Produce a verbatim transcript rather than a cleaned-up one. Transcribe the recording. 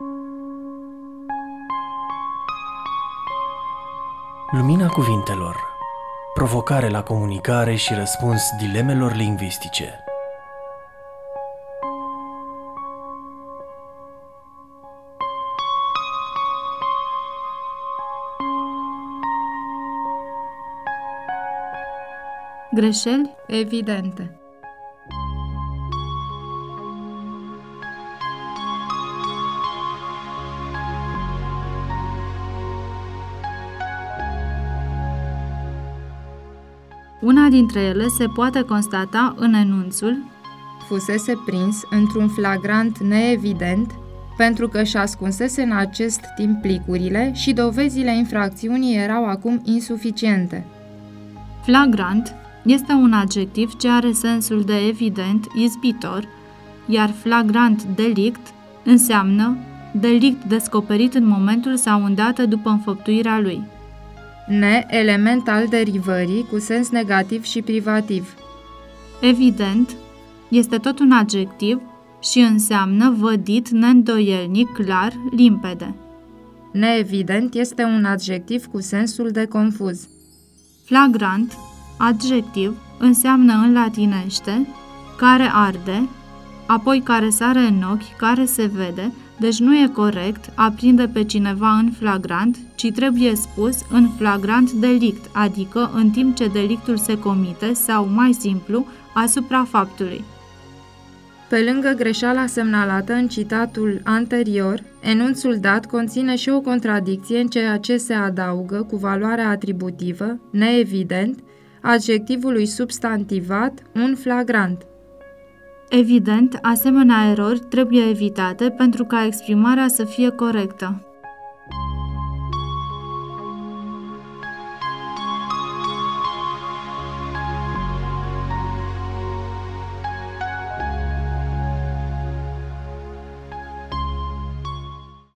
Lumina cuvintelor. Provocare la comunicare și răspuns dilemelor lingvistice. Greșeli evidente. Una dintre ele se poate constata în enunțul fusese prins într-un flagrant neevident pentru că își ascunsese în acest timp plicurile și dovezile infracțiunii erau acum insuficiente. Flagrant este un adjectiv ce are sensul de evident, izbitor, iar flagrant delict înseamnă delict descoperit în momentul sau îndată după înfăptuirea lui. Ne, element al derivării cu sens negativ și privativ. Evident este tot un adjectiv și înseamnă vădit, neîndoielnic, clar, limpede. Neevident este un adjectiv cu sensul de confuz. Flagrant, adjectiv, înseamnă în latinește care arde, apoi care sare în ochi, care se vede, deci nu e corect a prinde pe cineva în flagrant, ci trebuie spus în flagrant delict, adică în timp ce delictul se comite sau, mai simplu, asupra faptului. Pe lângă greșeala semnalată în citatul anterior, enunțul dat conține și o contradicție în ceea ce se adaugă cu valoarea atributivă, neevident, adjectivului substantivat, un flagrant. Evident, asemenea erori trebuie evitate pentru ca exprimarea să fie corectă.